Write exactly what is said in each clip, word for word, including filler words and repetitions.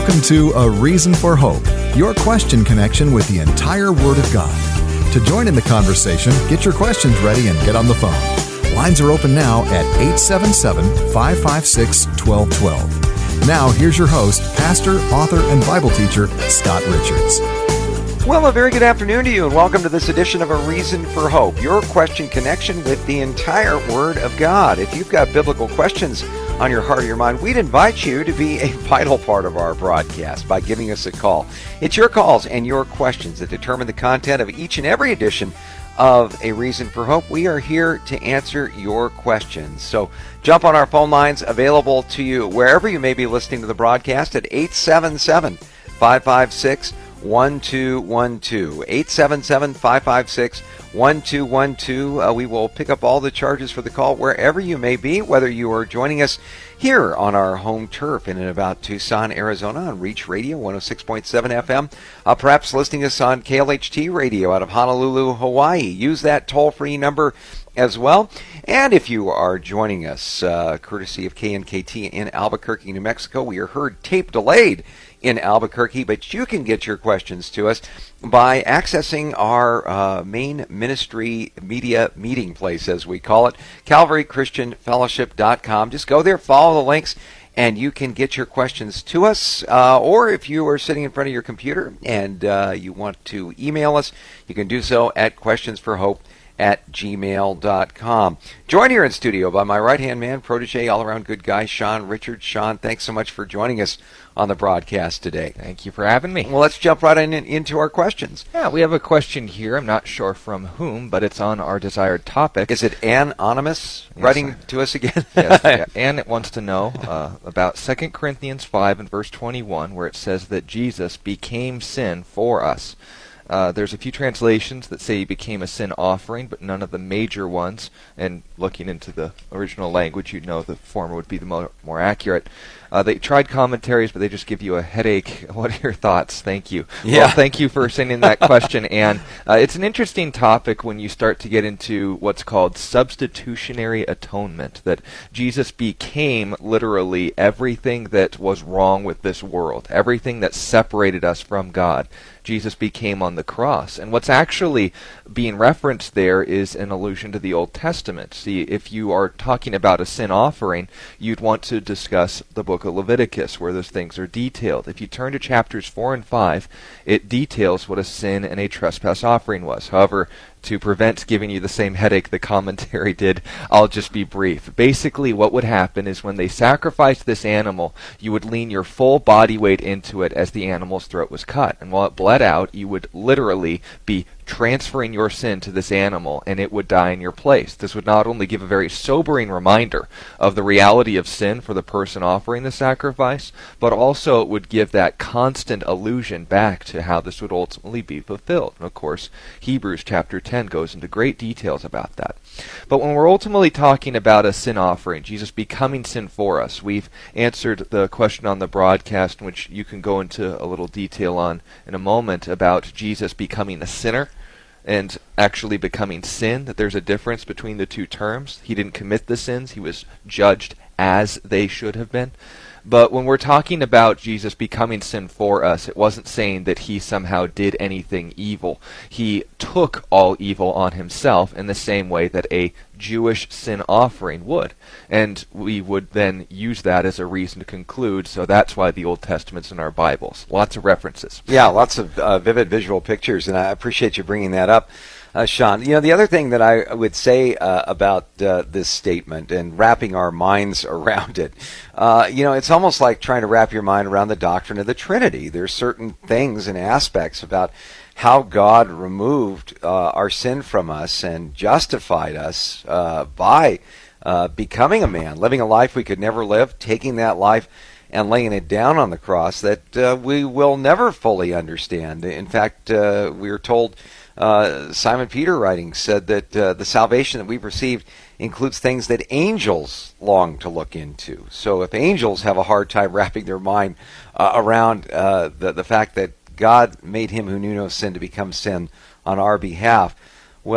Welcome to A Reason for Hope, your question connection with the entire Word of God. To join in the conversation, get your questions ready and get on the phone. Lines are open now at eight seven seven, five five six, one two one two. Now, here's your host, pastor, author, and Bible teacher, Scott Richards. Well, a very good afternoon to you, and welcome to this edition of A Reason for Hope, your question connection with the entire Word of God. If you've got biblical questions on your heart or your mind, we'd invite you to be a vital part of our broadcast by giving us a call. It's your calls and your questions that determine the content of each and every edition of A Reason for Hope. We are here to answer your questions. So jump on our phone lines available to you wherever you may be listening to the broadcast at eight seven seven, five five six, one two one two. eight seven seven, five five six, one two one two. Uh, we will pick up all the charges for the call wherever you may be, whether you are joining us here on our home turf in and about Tucson, Arizona on Reach Radio one oh six point seven F M, uh, perhaps listening to us on K L H T Radio out of Honolulu, Hawaii. Use that toll-free number as well. And if you are joining us uh, courtesy of K N K T in Albuquerque, New Mexico, we are heard tape delayed in Albuquerque, but you can get your questions to us by accessing our uh, main ministry media meeting place, as we call it, Calvary Christian Fellowship dot com. Just go there, follow the links, and you can get your questions to us. Uh, or if you are sitting in front of your computer and uh, you want to email us, you can do so at questions for hope at gmail dot com. Joined here in studio by my right-hand man, protege, all-around good guy, Sean Richards. Sean, thanks so much for joining us on the broadcast today. Thank you for having me. Well, let's jump right in, in, into our questions. Yeah, we have a question here. I'm not sure from whom, but it's on our desired topic. Is it Anonymous yes, writing sir. to us again? Yes, yeah. Ann wants to know uh, about Second Corinthians five and verse twenty-one, where it says that Jesus became sin for us. Uh, there's a few translations that say he became a sin offering, but none of the major ones. And looking into the original language, you'd know the former would be the more, more accurate. Uh, they tried commentaries, but they just give you a headache. What are your thoughts? Thank you. Yeah. Well, thank you for sending that question, Anne. Uh, it's an interesting topic when you start to get into what's called substitutionary atonement, that Jesus became literally everything that was wrong with this world, everything that separated us from God. Jesus became on the cross. And what's actually being referenced there is an allusion to the Old Testament. See, if you are talking about a sin offering, you'd want to discuss the book of Leviticus, where those things are detailed. If you turn to chapters four and five, it details what a sin and a trespass offering was. However, to prevent giving you the same headache the commentary did, I'll just be brief. Basically, what would happen is when they sacrificed this animal, you would lean your full body weight into it as the animal's throat was cut. And while it bled out, you would literally be transferring your sin to this animal, and it would die in your place. This would not only give a very sobering reminder of the reality of sin for the person offering the sacrifice, but also it would give that constant allusion back to how this would ultimately be fulfilled. And of course, Hebrews chapter ten goes into great details about that. But when we're ultimately talking about a sin offering, Jesus becoming sin for us, we've answered the question on the broadcast, which you can go into a little detail on in a moment, about Jesus becoming a sinner and actually becoming sin, that there's a difference between the two terms. He didn't commit the sins. He was judged as they should have been. But when we're talking about Jesus becoming sin for us, it wasn't saying that he somehow did anything evil. He took all evil on himself in the same way that a Jewish sin offering would. And we would then use that as a reason to conclude, so that's why the Old Testament's in our Bibles. Lots of references. Yeah, lots of uh, vivid visual pictures, and I appreciate you bringing that up. Uh, Sean, you know, the other thing that I would say uh, about uh, this statement and wrapping our minds around it, uh, you know, it's almost like trying to wrap your mind around the doctrine of the Trinity. There's certain things and aspects about how God removed uh, our sin from us and justified us uh, by uh, becoming a man, living a life we could never live, taking that life and laying it down on the cross that uh, we will never fully understand. In fact, uh, we are told Uh, Simon Peter writing said that uh, the salvation that we've received includes things that angels long to look into. So if angels have a hard time wrapping their mind uh, around uh, the, the fact that God made him who knew no sin to become sin on our behalf, well,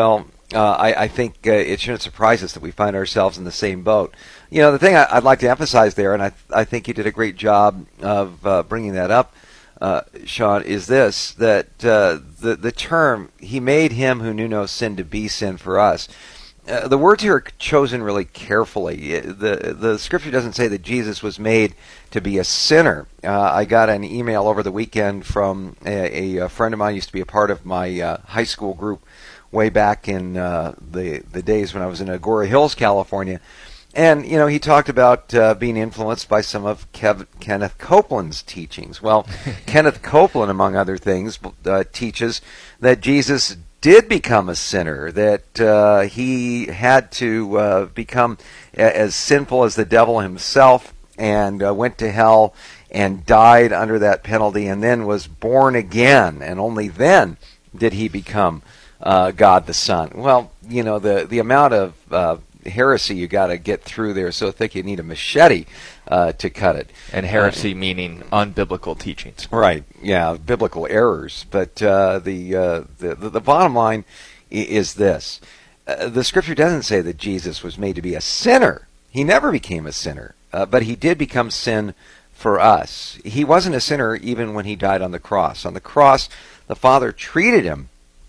uh, I, I think uh, it shouldn't surprise us that we find ourselves in the same boat. You know, the thing I, I'd like to emphasize there, and I, I think you did a great job of uh, bringing that up, uh, Sean, is this, that uh, the, the term, he made him who knew no sin to be sin for us. Uh, the words here are chosen really carefully. The the scripture doesn't say that Jesus was made to be a sinner. Uh, I got an email over the weekend from a, a friend of mine who used to be a part of my uh, high school group way back in uh, the, the days when I was in Agoura Hills, California. And, you know, he talked about uh, being influenced by some of Kev- Kenneth Copeland's teachings. Well, Kenneth Copeland, among other things, uh, teaches that Jesus did become a sinner, that uh, he had to uh, become a- as sinful as the devil himself, and uh, went to hell and died under that penalty, and then was born again, and only then did he become uh, God the Son. Well, you know, the, the amount of uh, heresy you got to get through there so thick you need a machete uh, to cut it. And heresy uh, meaning unbiblical teachings. Right, yeah, biblical errors. But uh, the, uh, the, the the bottom line is this. Uh, the scripture doesn't say that Jesus was made to be a sinner. He never became a sinner, uh, but he did become sin for us. He wasn't a sinner even when he died on the cross. On the cross, the Father treated him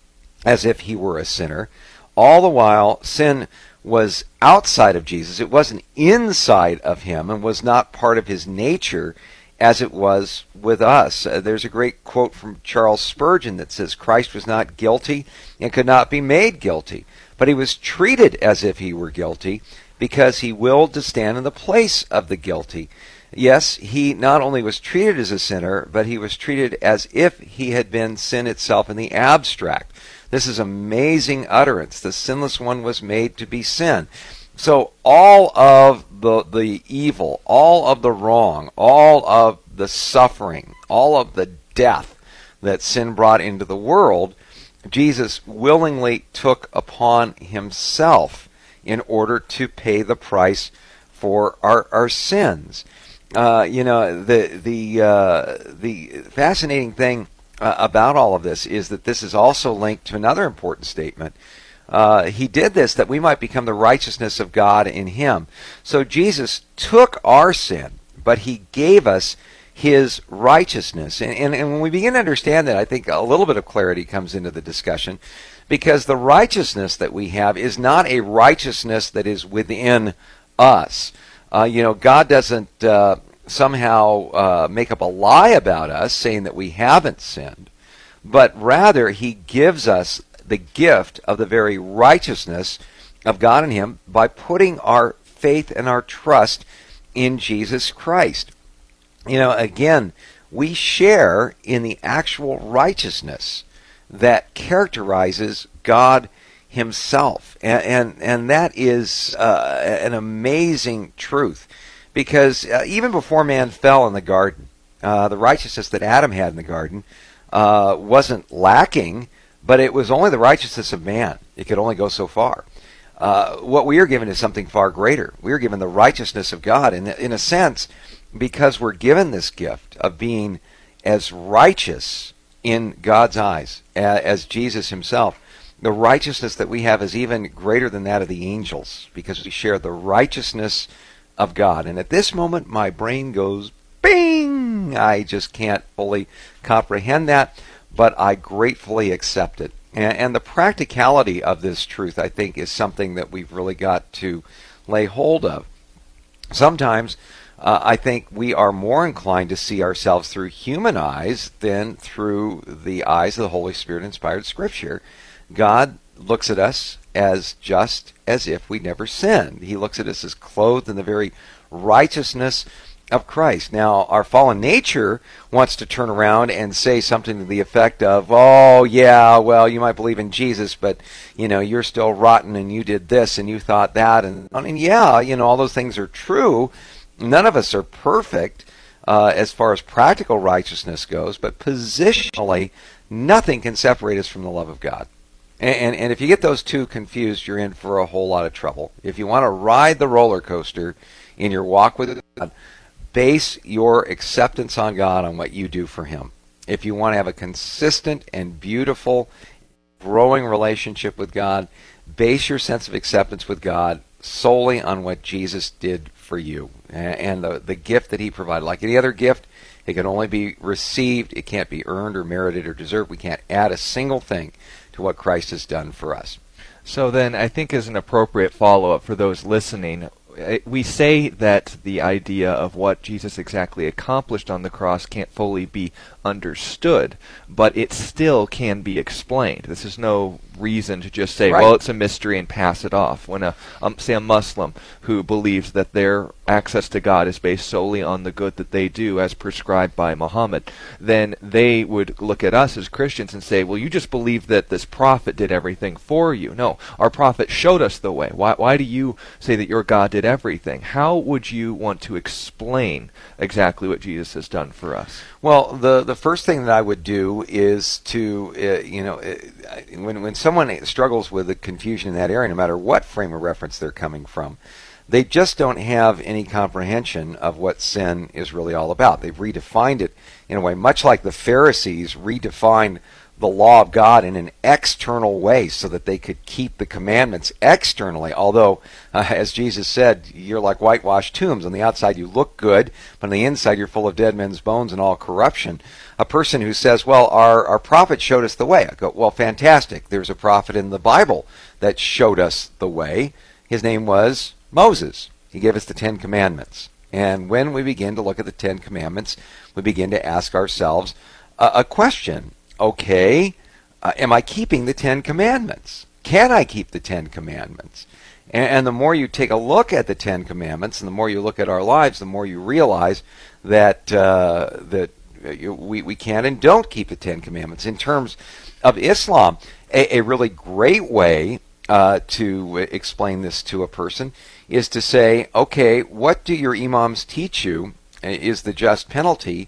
as if he were a sinner. All the while, sin was outside of Jesus. It wasn't inside of him and was not part of his nature as it was with us. Uh, there's a great quote from Charles Spurgeon that says, Christ was not guilty and could not be made guilty, but he was treated as if he were guilty because he willed to stand in the place of the guilty. Yes, he not only was treated as a sinner, but he was treated as if he had been sin itself in the abstract. This is amazing utterance. The sinless one was made to be sin. So all of the the evil, all of the wrong, all of the suffering, all of the death that sin brought into the world, Jesus willingly took upon himself in order to pay the price for our, our sins. Uh, you know, the the uh, the fascinating thing Uh, about all of this is that this is also linked to another important statement. Uh, he did this that we might become the righteousness of God in him. So Jesus took our sin, but he gave us his righteousness. And, and, and when we begin to understand that, I think a little bit of clarity comes into the discussion, because the righteousness that we have is not a righteousness that is within us. Uh, you know, God doesn't Uh, somehow uh, make up a lie about us saying that we haven't sinned, but rather he gives us the gift of the very righteousness of God in him by putting our faith and our trust in Jesus Christ. You know, again, we share in the actual righteousness that characterizes God himself, and and, and that is uh, an amazing truth. Because uh, even before man fell in the garden, uh, the righteousness that Adam had in the garden uh, wasn't lacking, but it was only the righteousness of man. It could only go so far. Uh, what we are given is something far greater. We are given the righteousness of God. And in a sense, because we're given this gift of being as righteous in God's eyes as Jesus himself, the righteousness that we have is even greater than that of the angels, because we share the righteousness of God. And at this moment, my brain goes bing! I just can't fully comprehend that, but I gratefully accept it. And, and the practicality of this truth, I think, is something that we've really got to lay hold of. Sometimes uh, I think we are more inclined to see ourselves through human eyes than through the eyes of the Holy Spirit-inspired Scripture. God looks at us as just as if we never sinned. He looks at us as clothed in the very righteousness of Christ. Now, our fallen nature wants to turn around and say something to the effect of, oh, yeah, well, you might believe in Jesus, but, you know, you're still rotten and you did this and you thought that. And, I mean, yeah, you know, all those things are true. None of us are perfect uh, as far as practical righteousness goes, but positionally, nothing can separate us from the love of God. And, and if you get those two confused, you're in for a whole lot of trouble. If you want to ride the roller coaster in your walk with God, base your acceptance on God on what you do for him. If you want to have a consistent and beautiful growing relationship with God. Base your sense of acceptance with God solely on what Jesus did for you and the, the gift that he provided. Like any other gift, it can only be received. It can't be earned or merited or deserved. We can't add a single thing to what Christ has done for us. So then I think as an appropriate follow-up for those listening, we say that the idea of what Jesus exactly accomplished on the cross can't fully be understood, but it still can be explained. This is no reason to just say, right. well, it's a mystery and pass it off. When a, um, say a Muslim who believes that their access to God is based solely on the good that they do as prescribed by Muhammad, then they would look at us as Christians and say, well, you just believe that this prophet did everything for you. No, our prophet showed us the way. Why, why do you say that your God did everything? How would you want to explain exactly what Jesus has done for us? Well, the the first thing that I would do is to, uh, you know, uh, when when someone struggles with the confusion in that area, no matter what frame of reference they're coming from, they just don't have any comprehension of what sin is really all about. They've redefined it in a way, much like the Pharisees redefined the law of God in an external way so that they could keep the commandments externally. Although, uh, as Jesus said, you're like whitewashed tombs. On the outside you look good, but on the inside you're full of dead men's bones and all corruption. A person who says, well, our, our prophet showed us the way. I go, well, fantastic. There's a prophet in the Bible that showed us the way. His name was Moses. He gave us the Ten Commandments. And when we begin to look at the Ten Commandments, we begin to ask ourselves a, a question. Okay, uh, am I keeping the Ten Commandments? Can I keep the Ten Commandments? And, and the more you take a look at the Ten Commandments, and the more you look at our lives, the more you realize that uh, that you, we we can and don't keep the Ten Commandments. In terms of Islam, a, a really great way uh, to explain this to a person is to say, okay, what do your imams teach you is the just penalty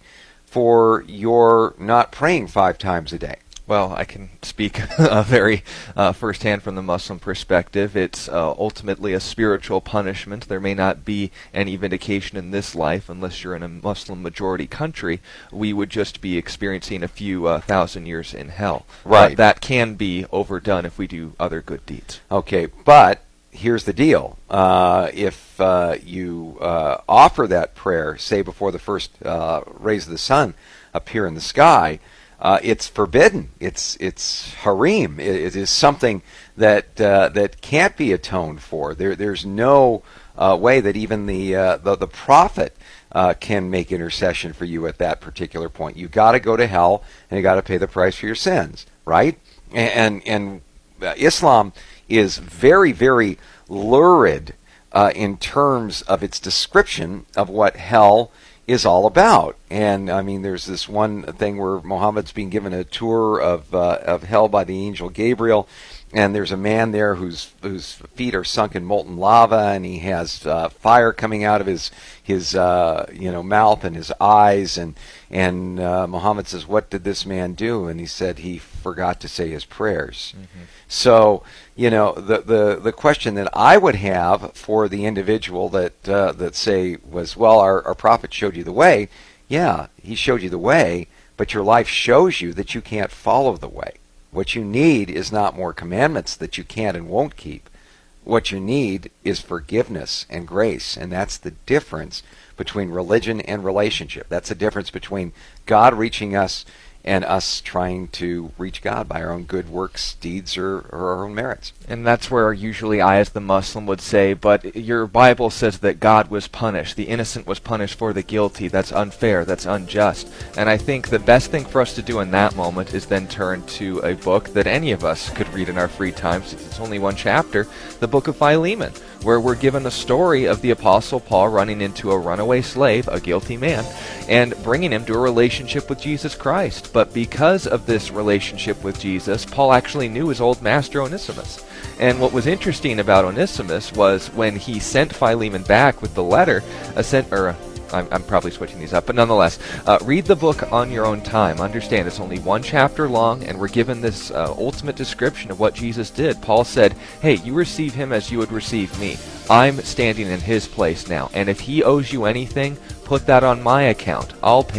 for your not praying five times a day? Well, I can speak uh, very uh, firsthand from the Muslim perspective. It's uh, ultimately a spiritual punishment. There may not be any vindication in this life unless you're in a Muslim majority country. We would just be experiencing a few uh, thousand years in hell. Right. But that can be overdone if we do other good deeds. Okay, but here's the deal. Uh, if uh, you uh, offer that prayer, say before the first uh, rays of the sun appear in the sky, uh, it's forbidden. It's it's haram. It, it is something that uh, that can't be atoned for. There there's no uh, way that even the uh, the, the prophet uh, can make intercession for you at that particular point. You got to go to hell and you got to pay the price for your sins, right? And and, and Islam is very, very lurid uh, in terms of its description of what hell is all about. And I mean, there's this one thing where Muhammad's being given a tour of uh, of hell by the angel Gabriel, and there's a man there whose whose feet are sunk in molten lava, and he has uh, fire coming out of his his uh, you know mouth and his eyes, and and uh, Muhammad says, "What did this man do?" And he said he forgot to say his prayers. Mm-hmm. So you know the the the question that I would have for the individual that uh, that say was, well, our our prophet showed you the way. Yeah, he showed you the way, but your life shows you that you can't follow the way. What you need is not more commandments that you can't and won't keep. What you need is forgiveness and grace, and that's the difference between religion and relationship. That's the difference between God reaching us and us trying to reach God by our own good works, deeds, or, or our own merits. And that's where usually I, as the Muslim, would say, but your Bible says that God was punished. The innocent was punished for the guilty. That's unfair. That's unjust. And I think the best thing for us to do in that moment is then turn to a book that any of us could read in our free time. It's only one chapter, the book of Philemon, where we're given a story of the Apostle Paul running into a runaway slave, a guilty man, and bringing him to a relationship with Jesus Christ. But because of this relationship with Jesus, Paul actually knew his old master Onesimus. And what was interesting about Onesimus was when he sent Philemon back with the letter, a sent, or a, I'm, I'm probably switching these up, but nonetheless, uh, read the book on your own time. Understand, it's only one chapter long, and we're given this uh, ultimate description of what Jesus did. Paul said, hey, you receive him as you would receive me. I'm standing in his place now, and if he owes you anything, put that on my account. I'll pay it.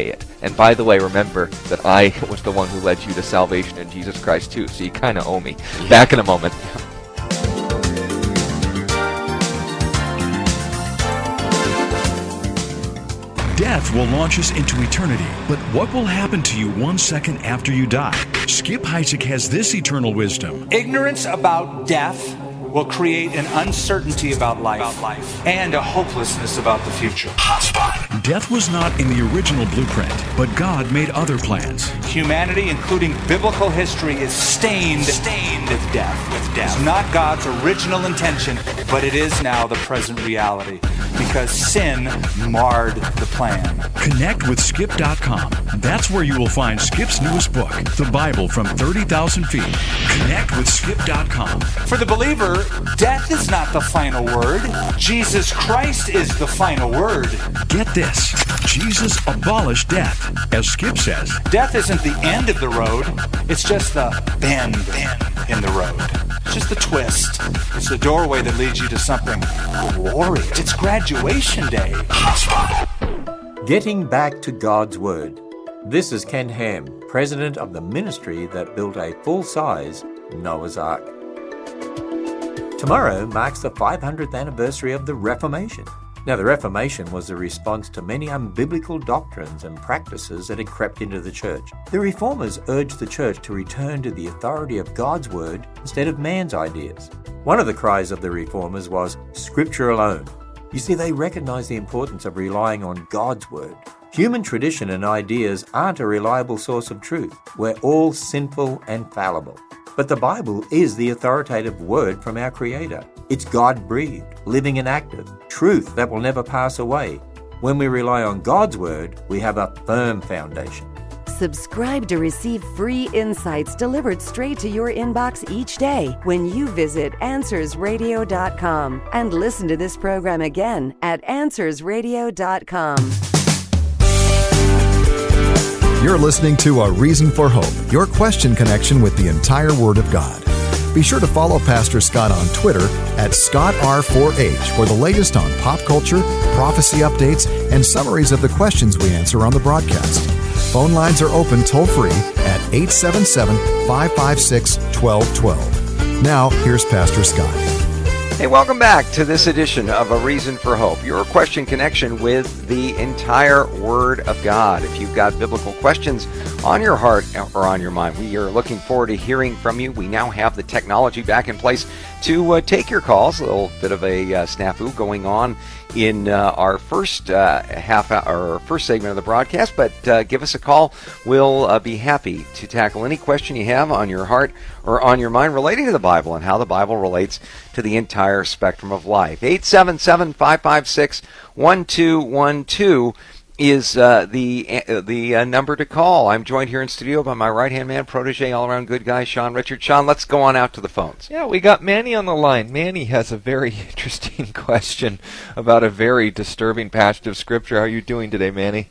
And by the way, remember that I was the one who led you to salvation in Jesus Christ too, so you kind of owe me. Back in a moment. Death will launch us into eternity, but what will happen to you one second after you die? Skip Heitzig has this eternal wisdom. Ignorance about death will create an uncertainty about life, about life and a hopelessness about the future. Hotspot. Death was not in the original blueprint, but God made other plans. Humanity, including biblical history, is stained, stained with death. With death. It's not God's original intention, but it is now the present reality, because sin marred the plan. Connect with skip dot com. That's where you will find Skip's newest book, The Bible from thirty thousand feet. Connect with skip dot com. For the believer, death is not the final word. Jesus Christ is the final word. Get this. Jesus abolished death. As Skip says, death isn't the end of the road. It's just the bend in the road. It's just the twist. It's the doorway that leads you to something glorious. It's graduation day. Getting back to God's Word. This is Ken Ham, president of the ministry that built a full-size Noah's Ark. Tomorrow marks the five hundredth anniversary of the Reformation. Now, the Reformation was a response to many unbiblical doctrines and practices that had crept into the church. The Reformers urged the church to return to the authority of God's Word instead of man's ideas. One of the cries of the Reformers was, Scripture alone. You see, they recognized the importance of relying on God's Word. Human tradition and ideas aren't a reliable source of truth. We're all sinful and fallible. But the Bible is the authoritative word from our Creator. It's God-breathed, living and active, truth that will never pass away. When we rely on God's Word, we have a firm foundation. Subscribe to receive free insights delivered straight to your inbox each day when you visit answers radio dot com and listen to this program again at answers radio dot com. You're listening to A Reason for Hope, your question connection with the entire Word of God. Be sure to follow Pastor Scott on Twitter at Scott R four H for the latest on pop culture, prophecy updates, and summaries of the questions we answer on the broadcast. Phone lines are open toll-free at eight seven seven, five five six, one two one two. Now, here's Pastor Scott. Hey, welcome back to this edition of A Reason for Hope, your question connection with the entire Word of God. If you've got biblical questions on your heart or on your mind, we are looking forward to hearing from you. We now have the technology back in place to uh, take your calls. A little bit of a uh, snafu going on in uh, our first uh, half hour, or first segment of the broadcast, but uh, give us a call. We'll uh, be happy to tackle any question you have on your heart or on your mind relating to the Bible and how the Bible relates to the entire spectrum of life. eight seven seven, five five six, one two one two is uh, the uh, the uh, number to call. I'm joined here in studio by my right-hand man, protege, all-around good guy, Sean Richard. Sean, let's go on out to the phones. Yeah, we got Manny on the line. Manny has a very interesting question about a very disturbing passage of Scripture. How are you doing today, Manny?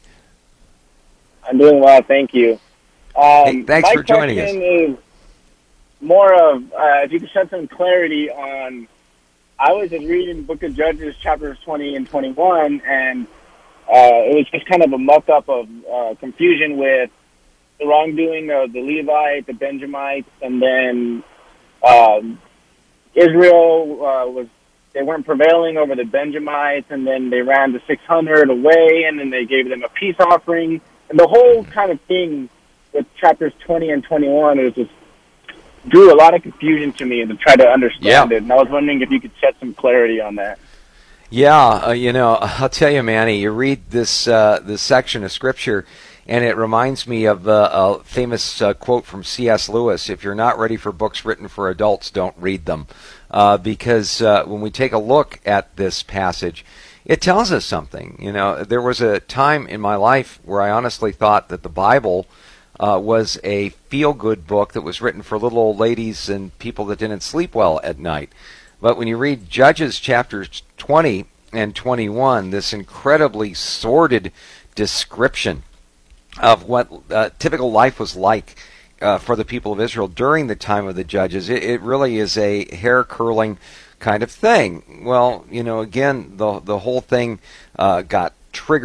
I'm doing well, thank you. Um, hey, thanks for joining us. My question is more of, uh, if you could shed some clarity on, I was just reading the book of Judges, chapters twenty and twenty-one, and Uh, it was just kind of a muck-up of uh, confusion with the wrongdoing of the Levites, the Benjamites, and then um, Israel uh, was, they weren't prevailing over the Benjamites, and then they ran the six hundred away, and then they gave them a peace offering. And the whole kind of thing with chapters twenty and twenty-one is just drew a lot of confusion to me and to try to understand yeah. it. And I was wondering if you could shed some clarity on that. Yeah, uh, you know, I'll tell you, Manny, you read this uh, this section of Scripture, and it reminds me of uh, a famous uh, quote from C S Lewis, if you're not ready for books written for adults, don't read them. Uh, because uh, when we take a look at this passage, it tells us something. You know, there was a time in my life where I honestly thought that the Bible uh, was a feel-good book that was written for little old ladies and people that didn't sleep well at night. But when you read Judges chapters twenty and twenty-one, this incredibly sordid description of what uh, typical life was like uh, for the people of Israel during the time of the Judges, it, it really is a hair-curling kind of thing. Well, you know, again, the the whole thing uh, got triggered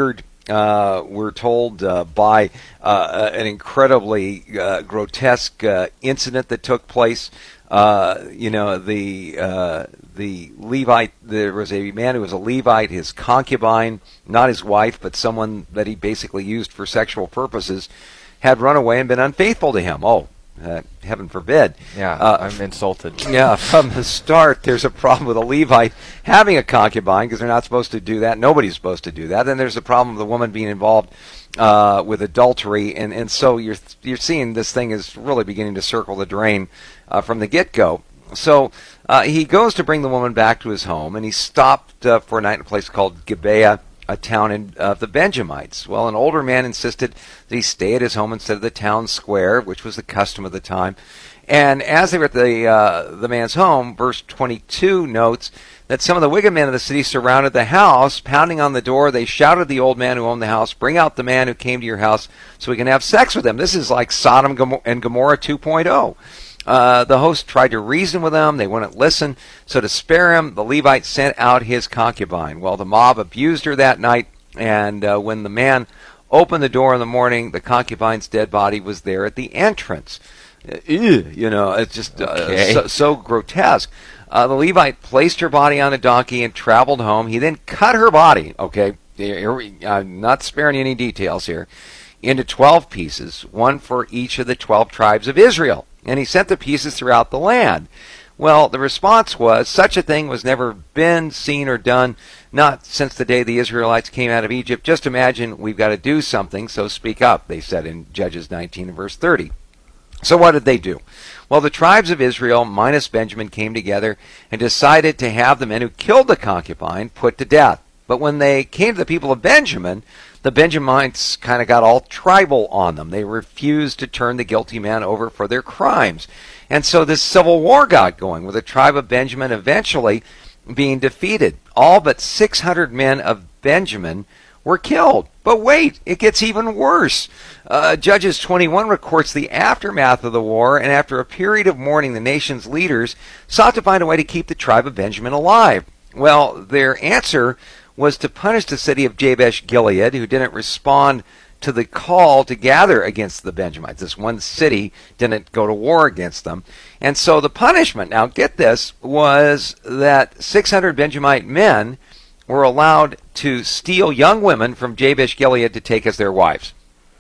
uh, we're told uh, by uh, an incredibly uh, grotesque uh, incident that took place. Uh, you know, the uh, the Levite, there was a man who was a Levite, his concubine, not his wife, but someone that he basically used for sexual purposes, had run away and been unfaithful to him. Oh, uh, heaven forbid. Yeah, uh, I'm insulted. Yeah, from the start, there's a problem with a Levite having a concubine because they're not supposed to do that. Nobody's supposed to do that. Then there's a problem with the woman being involved uh, with adultery, and, and so you're you're seeing this thing is really beginning to circle the drain uh, from the get-go. So uh, he goes to bring the woman back to his home, and he stopped uh, for a night in a place called Gibeah, a town in, of uh, the Benjamites. Well, an older man insisted that he stay at his home instead of the town square, which was the custom of the time. And as they were at the uh, the man's home, verse twenty-two notes that some of the wicked men of the city surrounded the house, pounding on the door. They shouted to the old man who owned the house, "Bring out the man who came to your house so we can have sex with him." This is like Sodom and Gomorrah two point oh. Uh, the host tried to reason with them. They wouldn't listen. So to spare him, the Levite sent out his concubine. Well, the mob abused her that night, and uh, when the man opened the door in the morning, the concubine's dead body was there at the entrance. Uh, ew, you know, it's just uh, okay. so, so grotesque. Uh, the Levite placed her body on a donkey and traveled home. He then cut her body, okay, here we, I'm not sparing any details here, into twelve pieces, one for each of the twelve tribes of Israel. And he sent the pieces throughout the land. Well, the response was, such a thing was never been seen or done, not since the day the Israelites came out of Egypt. Just imagine, we've got to do something, so speak up, they said in Judges nineteen and verse thirty. So what did they do? Well, the tribes of Israel, minus Benjamin, came together and decided to have the men who killed the concubine put to death. But when they came to the people of Benjamin, the Benjamites kind of got all tribal on them. They refused to turn the guilty man over for their crimes. And so this civil war got going, with the tribe of Benjamin eventually being defeated. All but six hundred men of Benjamin were killed. But wait, it gets even worse. Uh, Judges twenty-one records the aftermath of the war, and after a period of mourning, the nation's leaders sought to find a way to keep the tribe of Benjamin alive. Well, their answer was to punish the city of Jabesh Gilead, who didn't respond to the call to gather against the Benjamites. This one city didn't go to war against them. And so the punishment, now get this, was that six hundred Benjamite men were allowed to steal young women from Jabesh Gilead to take as their wives.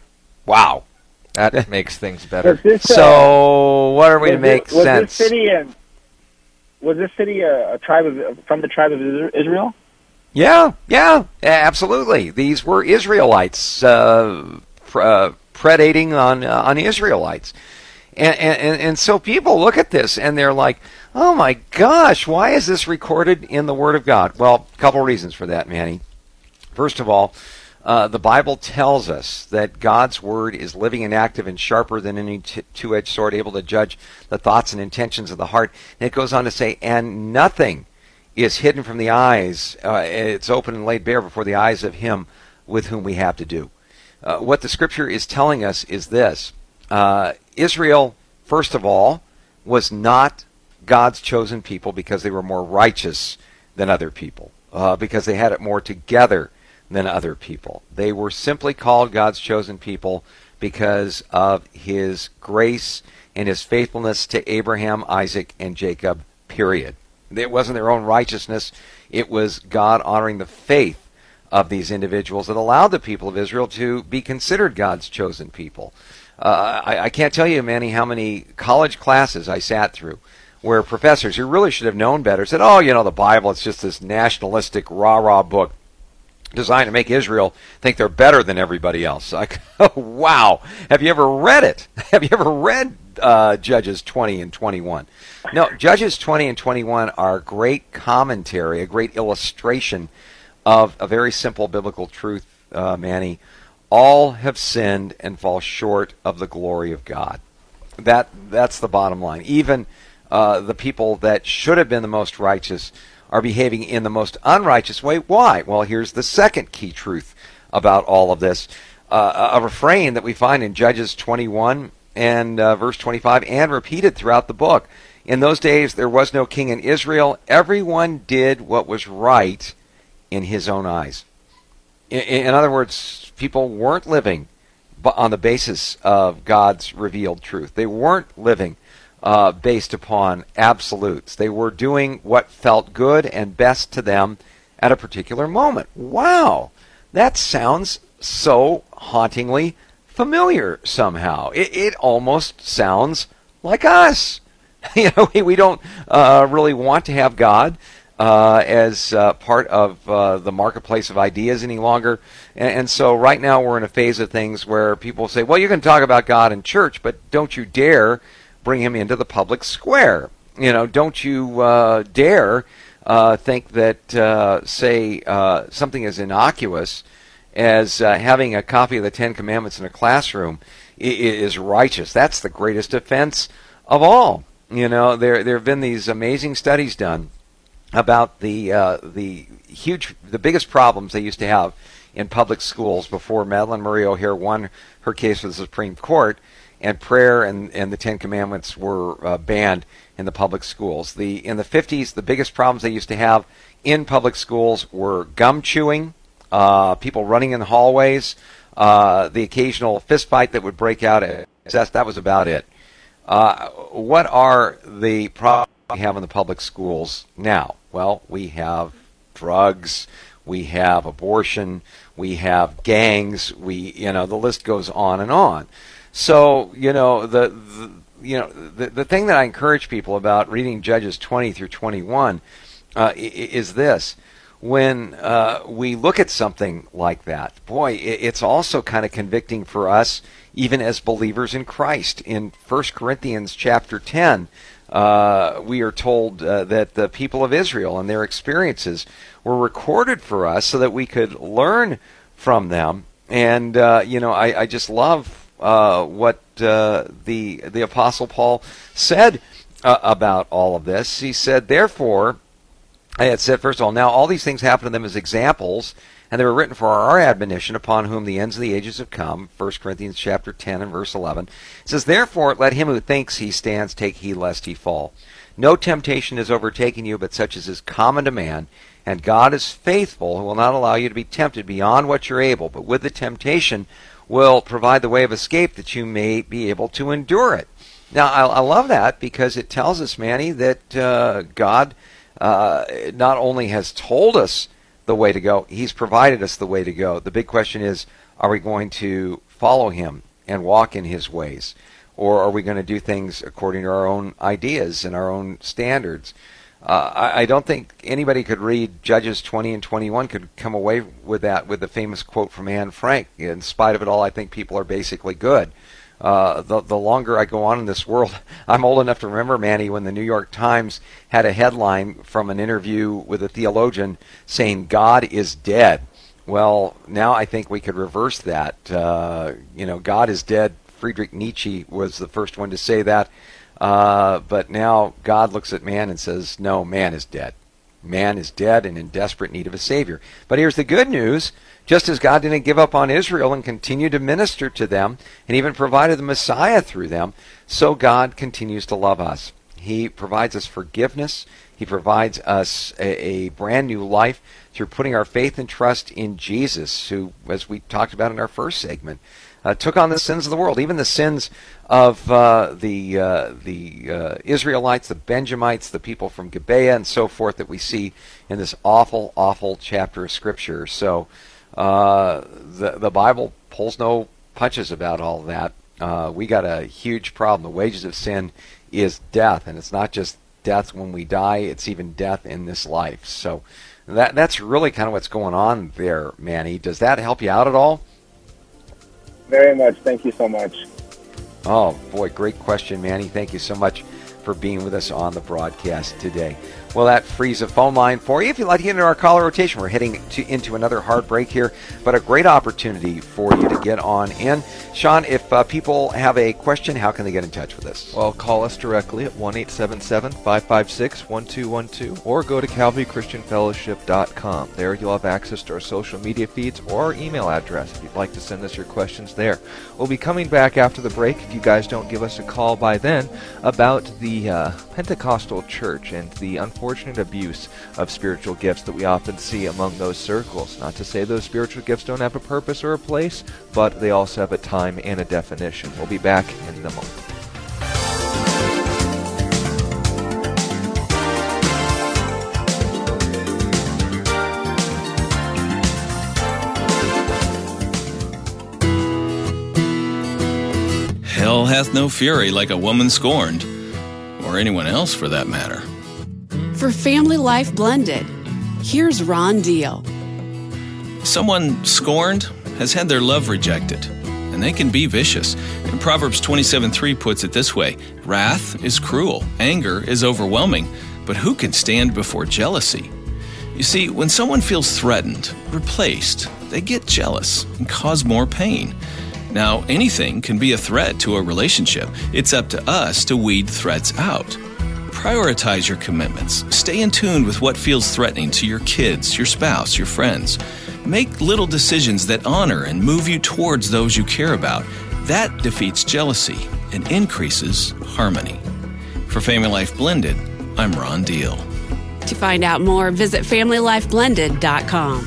Wow. That makes things better. This, uh, so what are we to make this, was sense? This city a, was this city a, a tribe of, from the tribe of Israel? Yeah, yeah, absolutely. These were Israelites uh, pr- uh, predating on uh, on Israelites. And, and and so people look at this and they're like, oh my gosh, why is this recorded in the Word of God? Well, a couple of reasons for that, Manny. First of all, uh, the Bible tells us that God's Word is living and active and sharper than any t- two-edged sword, able to judge the thoughts and intentions of the heart. And it goes on to say, and nothing is hidden from the eyes. Uh, it's open and laid bare before the eyes of him with whom we have to do. Uh, what the Scripture is telling us is this. Uh, Israel, first of all, was not God's chosen people because they were more righteous than other people, uh, because they had it more together than other people. They were simply called God's chosen people because of his grace and his faithfulness to Abraham, Isaac, and Jacob, period. It wasn't their own righteousness. It was God honoring the faith of these individuals that allowed the people of Israel to be considered God's chosen people. Uh, I, I can't tell you, Manny, how many college classes I sat through where professors who really should have known better said, oh, you know, the Bible, it's just this nationalistic rah-rah book designed to make Israel think they're better than everybody else. Like, oh, wow. Have you ever read it? Have you ever read uh, Judges twenty and twenty-one? No, Judges twenty and twenty-one are great commentary, a great illustration of a very simple biblical truth, uh, Manny. All have sinned and fall short of the glory of God. That That's the bottom line. Even uh, the people that should have been the most righteous are behaving in the most unrighteous way. Why? Well, here's the second key truth about all of this. Uh, a refrain that we find in Judges twenty-one and uh, verse twenty-five, and repeated throughout the book. In those days there was no king in Israel. Everyone did what was right in his own eyes. In, in other words, people weren't living on the basis of God's revealed truth. They weren't living uh, based upon absolutes. They were doing what felt good and best to them at a particular moment. Wow, that sounds so hauntingly familiar somehow. It, it almost sounds like us. You know, we, we don't uh, really want to have God uh, as uh, part of uh, the marketplace of ideas any longer. And, and so right now we're in a phase of things where people say, well, you can talk about God in church, but don't you dare bring him into the public square. You know, don't you uh, dare uh, think that, uh, say, uh, something as innocuous as uh, having a copy of the Ten Commandments in a classroom is righteous. That's the greatest offense of all. You know, there there have been these amazing studies done about the uh, the huge, the biggest problems they used to have in public schools before Madalyn Murray O'Hair won her case with the Supreme Court, and prayer and, and the Ten Commandments were uh, banned in the public schools. The in the fifties, the biggest problems they used to have in public schools were gum chewing, uh, people running in the hallways, uh, the occasional fist fight that would break out at recess. That was about it. Uh, what are the problems we have in the public schools now? Well, we have drugs, we have abortion, we have gangs, we, you know, the list goes on and on. So, you know, the, the you know, the, the thing that I encourage people about reading Judges twenty through twenty-one uh, is this. When uh, we look at something like that, boy, it's also kind of convicting for us, even as believers in Christ. In First Corinthians chapter ten, uh, we are told uh, that the people of Israel and their experiences were recorded for us so that we could learn from them. And, uh, you know, I, I just love uh, what uh, the, the Apostle Paul said uh, about all of this. He said, therefore, I had said, first of all, now all these things happen to them as examples, and they were written for our admonition, upon whom the ends of the ages have come. First Corinthians chapter ten and verse eleven. It says, therefore, let him who thinks he stands take heed lest he fall. No temptation has overtaken you, but such as is common to man. And God is faithful, who will not allow you to be tempted beyond what you're able, but with the temptation will provide the way of escape that you may be able to endure it. Now, I, I love that because it tells us, Manny, that uh, God Uh, not only has told us the way to go, he's provided us the way to go. The big question is, are we going to follow him and walk in his ways? Or are we going to do things according to our own ideas and our own standards? Uh, I, I don't think anybody could read Judges twenty and twenty-one could come away with that, with the famous quote from Anne Frank. In spite of it all, I think people are basically good. Uh, the, the longer I go on in this world, I'm old enough to remember, Manny, when the New York Times had a headline from an interview with a theologian saying, God is dead. Well, now I think we could reverse that. Uh, you know, God is dead. Friedrich Nietzsche was the first one to say that. Uh, but now God looks at man and says, no, man is dead. Man is dead and in desperate need of a Savior. But here's the good news. Just as God didn't give up on Israel and continued to minister to them and even provided the Messiah through them, so God continues to love us. He provides us forgiveness. He provides us a, a brand new life through putting our faith and trust in Jesus, who, as we talked about in our first segment, uh, took on the sins of the world, even the sins of uh, the uh, the uh, Israelites, the Benjamites, the people from Gibeah, and so forth that we see in this awful, awful chapter of Scripture. So uh, the the Bible pulls no punches about all of that. Uh, we got a huge problem. The wages of sin is death, and it's not just death when we die, it's even death in this life. So that that's really kind of what's going on there, Manny. Does that help you out at all? Very much. Thank you so much. Oh, boy, great question, Manny. Thank you so much for being with us on the broadcast today. Well, that frees a phone line for you. If you'd like to get into our caller rotation, we're heading to, into another hard break here, but a great opportunity for you to get on in. Sean, if uh, people have a question, how can they get in touch with us? Well, call us directly at one eight seven seven, five five six, one two one two or go to calvary christian fellowship dot com. There you'll have access to our social media feeds or our email address if you'd like to send us your questions there. We'll be coming back after the break, if you guys don't give us a call by then, about the the uh, Pentecostal church and the unfortunate abuse of spiritual gifts that we often see among those circles. Not to say those spiritual gifts don't have a purpose or a place, but they also have a time and a definition. We'll be back in a moment. Hell hath no fury like a woman scorned, or anyone else for that matter. For Family Life Blended, here's Ron Deal. Someone scorned has had their love rejected, and they can be vicious. And Proverbs twenty-seven three puts it this way: wrath is cruel, anger is overwhelming, but who can stand before jealousy? You see, when someone feels threatened, replaced, they get jealous and cause more pain. Now, anything can be a threat to a relationship. It's up to us to weed threats out. Prioritize your commitments. Stay in tune with what feels threatening to your kids, your spouse, your friends. Make little decisions that honor and move you towards those you care about. That defeats jealousy and increases harmony. For Family Life Blended, I'm Ron Deal. To find out more, visit family life blended dot com.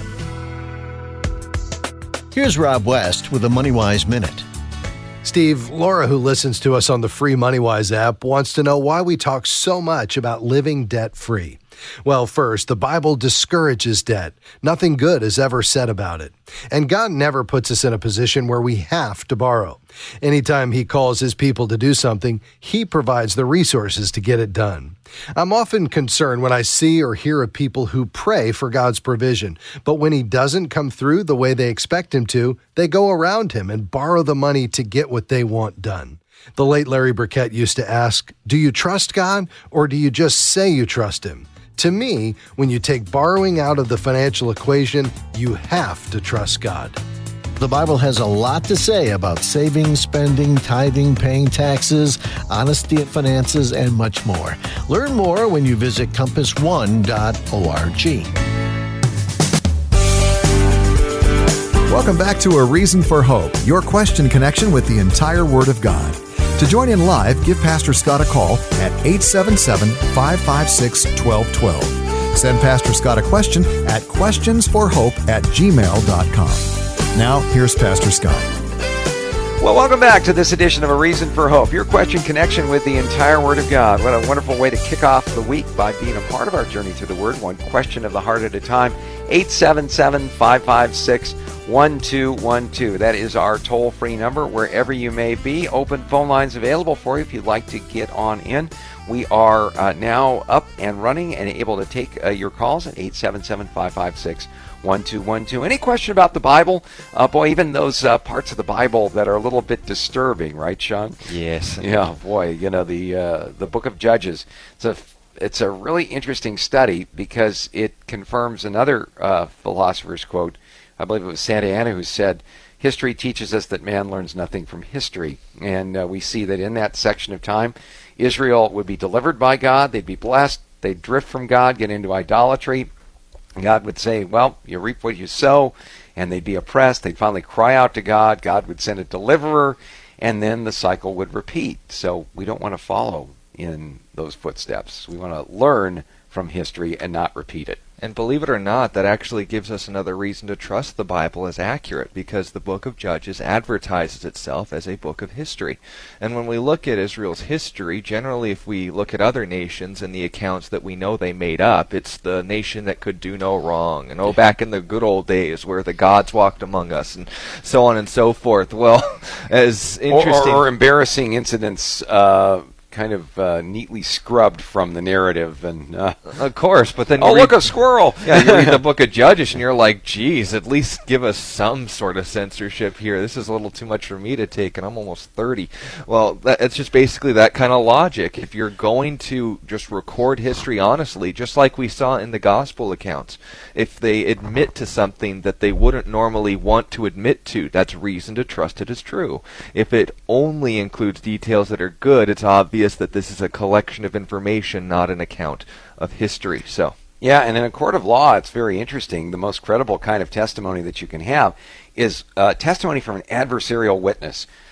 Here's Rob West with the MoneyWise Minute. Steve, Laura, who listens to us on the free MoneyWise app, wants to know why we talk so much about living debt-free. Well, first, the Bible discourages debt. Nothing good is ever said about it. And God never puts us in a position where we have to borrow. Anytime He calls His people to do something, He provides the resources to get it done. I'm often concerned when I see or hear of people who pray for God's provision, but when He doesn't come through the way they expect Him to, they go around Him and borrow the money to get what they want done. The late Larry Burkett used to ask, do you trust God or do you just say you trust Him? To me, when you take borrowing out of the financial equation, you have to trust God. The Bible has a lot to say about saving, spending, tithing, paying taxes, honesty in finances, and much more. Learn more when you visit compass one dot org. Welcome back to A Reason for Hope, your question connection with the entire Word of God. To join in live, give Pastor Scott a call at eight seven seven, five five six, one two one two. Send Pastor Scott a question at questions for hope at gmail dot com. Now, here's Pastor Scott. Well, welcome back to this edition of A Reason for Hope, your question connection with the entire Word of God. What a wonderful way to kick off the week by being a part of our journey through the Word, one question of the heart at a time. eight seven seven, five five six, one two one two. That is our toll-free number wherever you may be. Open phone lines available for you if you'd like to get on in. We are uh, now up and running and able to take uh, your calls at eight seven seven, five five six, one two one two. Any question about the Bible? Uh, boy, even those uh, parts of the Bible that are a little bit disturbing, right, Sean? Yes. Yeah, boy, you know, the uh, the book of Judges. It's a it's a really interesting study because it confirms another uh, philosopher's quote. I believe it was Santa Ana who said, history teaches us that man learns nothing from history. And uh, we see that in that section of time, Israel would be delivered by God. They'd be blessed. They'd drift from God, get into idolatry. God would say, well, you reap what you sow. And they'd be oppressed. They'd finally cry out to God. God would send a deliverer. And then the cycle would repeat. So we don't want to follow in those footsteps. We want to learn from history and not repeat it. And believe it or not, that actually gives us another reason to trust the Bible as accurate, because the book of Judges advertises itself as a book of history. And when we look at Israel's history, generally if we look at other nations and the accounts that we know they made up, it's the nation that could do no wrong. And oh, back in the good old days where the gods walked among us and so on and so forth. Well, as interesting... Or, or, or embarrassing incidents uh kind of uh, neatly scrubbed from the narrative, and uh, of course, but then you oh read, look, a squirrel! Yeah, you read the book of Judges, and you're like, geez, at least give us some sort of censorship here. This is a little too much for me to take, and I'm almost thirty. Well, that, it's just basically that kind of logic. If you're going to just record history honestly, just like we saw in the gospel accounts, if they admit to something that they wouldn't normally want to admit to, that's reason to trust it as true. If it only includes details that are good, it's obvious that this is a collection of information, not an account of history. So, yeah, and in a court of law, it's very interesting. The most credible kind of testimony that you can have is uh, testimony from an adversarial witness.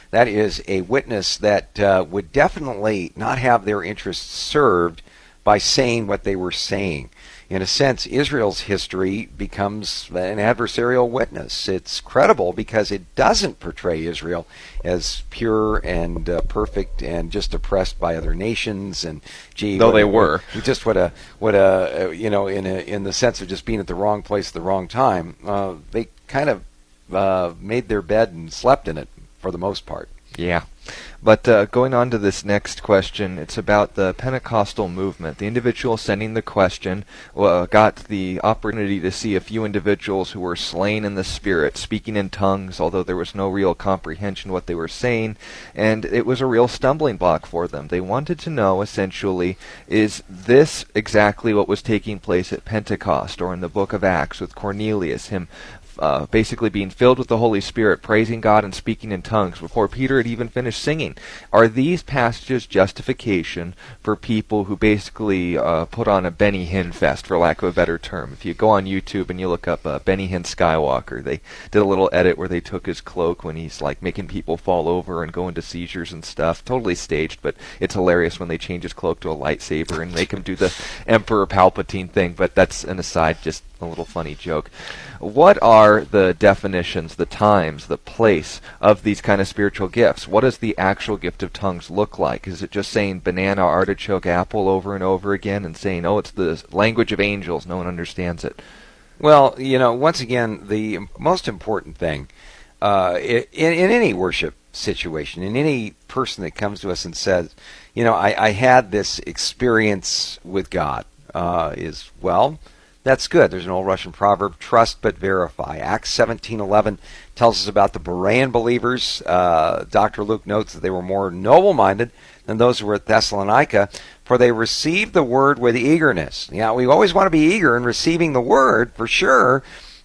That is a witness that uh, would definitely not have their interests served by saying what they were saying. In a sense, Israel's history becomes an adversarial witness. It's credible because it doesn't portray Israel as pure and uh, perfect and just oppressed by other nations. And gee, though what, they were, what, just what a what a uh, you know, in a, in the sense of just being at the wrong place at the wrong time, uh, they kind of uh, made their bed and slept in it for the most part. Yeah. But uh, going on to this next question, it's about the Pentecostal movement. The individual sending the question uh, got the opportunity to see a few individuals who were slain in the Spirit, speaking in tongues, although there was no real comprehension of what they were saying, and it was a real stumbling block for them. They wanted to know, essentially, is this exactly what was taking place at Pentecost, or in the book of Acts with Cornelius, him Uh, basically being filled with the Holy Spirit, praising God and speaking in tongues before Peter had even finished singing? Are these passages justification for people who basically uh, put on a Benny Hinn fest, for lack of a better term? If you go on YouTube and you look up uh, Benny Hinn Skywalker, they did a little edit where they took his cloak when he's like making people fall over and go into seizures and stuff. Totally staged, but it's hilarious when they change his cloak to a lightsaber and make him do the Emperor Palpatine thing. But that's an aside, just a little funny joke. What are the definitions, the times, the place of these kind of spiritual gifts? What does the actual gift of tongues look like? Is it just saying banana, artichoke, apple over and over again and saying, oh, it's the language of angels, no one understands it? Well, you know, once again, the most important thing uh, in, in any worship situation, in any person that comes to us and says, you know, I, I had this experience with God, uh, is, well, that's good. There's an old Russian proverb, trust but verify. Acts seventeen eleven tells us about the Berean believers. Uh, Doctor Luke notes that they were more noble-minded than those who were at Thessalonica, for they received the word with eagerness. Yeah, we always want to be eager in receiving the word, for sure,